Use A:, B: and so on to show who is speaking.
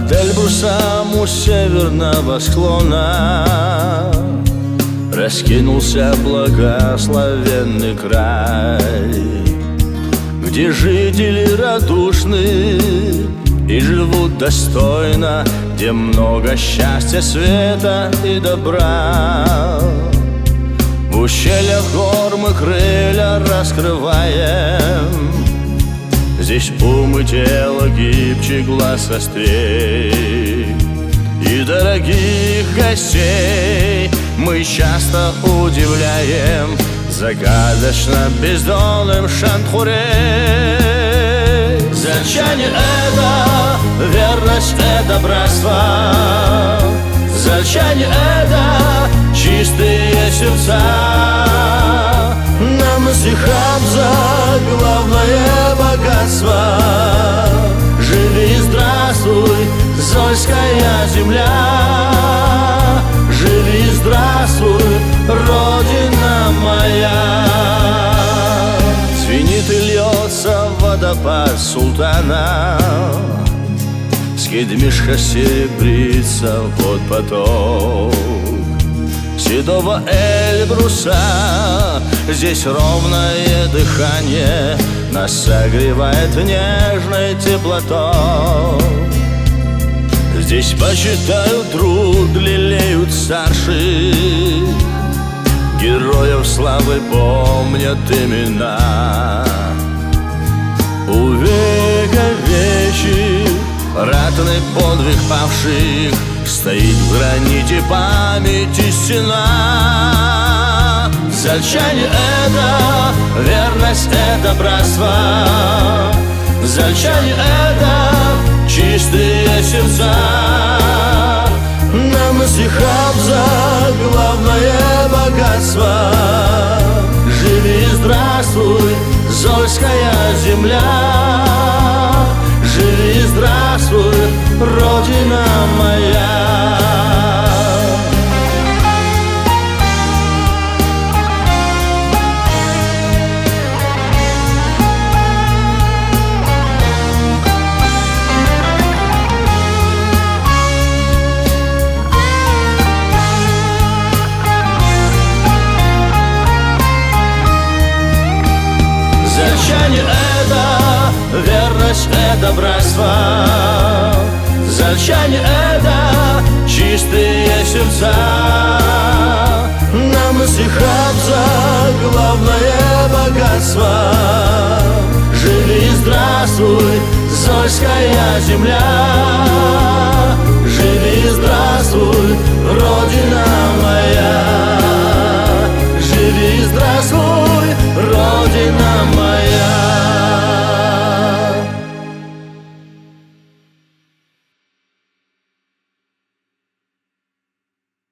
A: Над Эльбрусом у северного склона раскинулся благословенный край, где жители радушны и живут достойно, где много счастья, света и добра. В ущельях гор мы крылья раскрываем, здесь ум и тело гибче, глаз острей. И дорогих гостей мы часто удивляем загадочно бездонным Шентхурей. Зальчане — это верность, это братство. Зальчане — это чистые сердца. Нам Исихабза главное богатство. Живи, здравствуй, Зольская земля. Живи, здравствуй, Родина моя. Звенит и льется водопад султана, Скидмишха серебрится под поток седого Эльбруса. Здесь ровное дыхание нас согревает нежной теплотой. Здесь почитают труд, лелеют старших, героев славы помнят имена. Увековечив ратный подвиг павших, стоит в граните памяти стена. Зальчане — это верность, это братство. Зальчане — это чистые сердца. Нам Исихабза главное богатство. Живи, здравствуй, Зольская земля. Живи, здравствуй, Родина моя. Зальчане — это верность, это братство. Зальчане — это чистые сердца. Нам Исихабза главное богатство. Живи, здравствуй, Зольская земля.